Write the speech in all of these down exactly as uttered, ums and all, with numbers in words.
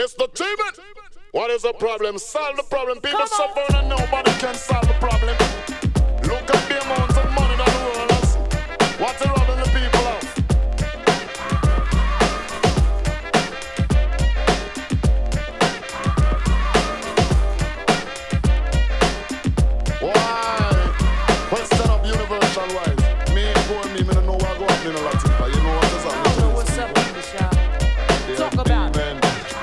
Mister Tibet, what is the problem? Solve the problem. People suffer and nobody can solve the problem. Look at the amount of money that the world has. What's the robbing the people of? Why? Question of universal wise. Me, poor me, me don't know what go on in a Latin. You know what is happening? I don't know what's up with this, y'all. Talk about it.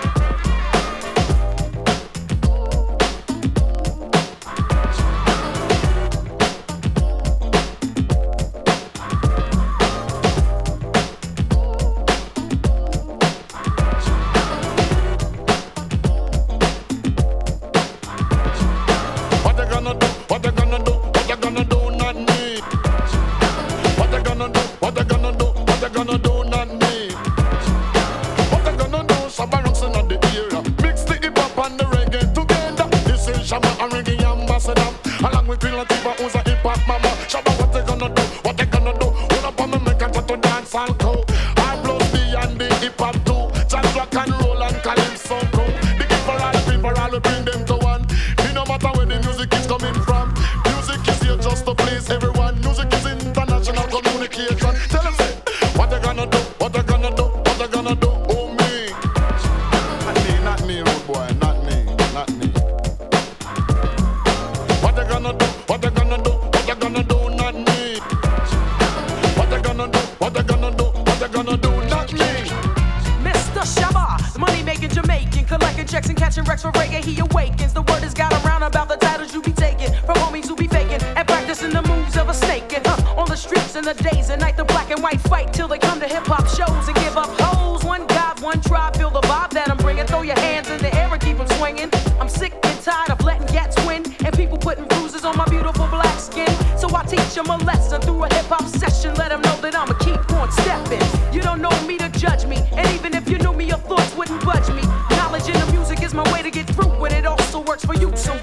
Along with Queen Latifah, who's a hip-hop mama. Shabba, what they gonna do? What they gonna do? Hold up on me, make a to dance and go. I blow beyond the hip-hop too. Jazz, rock and roll and calypso too. The gift for all the people, all we bring them to one. It no matter where the music is coming from. Music is here just to please everyone. Music is international communication. Tell them, say, what they gonna do? What they gonna do? What they gonna do? Oh, me. Not me, not me, rude boy. Not me, not me. What they gonna do? What they gonna do? What they gonna do? Not me. What they gonna do? What they gonna do? What they gonna do? Not me. Mister Shabba, the money-making Jamaican, collecting checks and catching wrecks for reggae. He awakens. The word has got around about the titles you be taking from homies who be faking and practicing the moves of a snake. And huh, on the streets in the days and night, the black and white fight till they come to hip-hop shows and give up hoes. One God, one tribe, feel the vibe that I'm bringing. Throw your hands in the air and keep them swinging. I'm sick and tired of letting gats win and people putting bruises on my beautiful black skin. So I teach them a lesson through a hip-hop session. Let them know that I'ma keep on stepping. You don't know me to judge me, and even if you knew me, your thoughts wouldn't budge me. Knowledge in the music is my way to get through, but it also works for you. So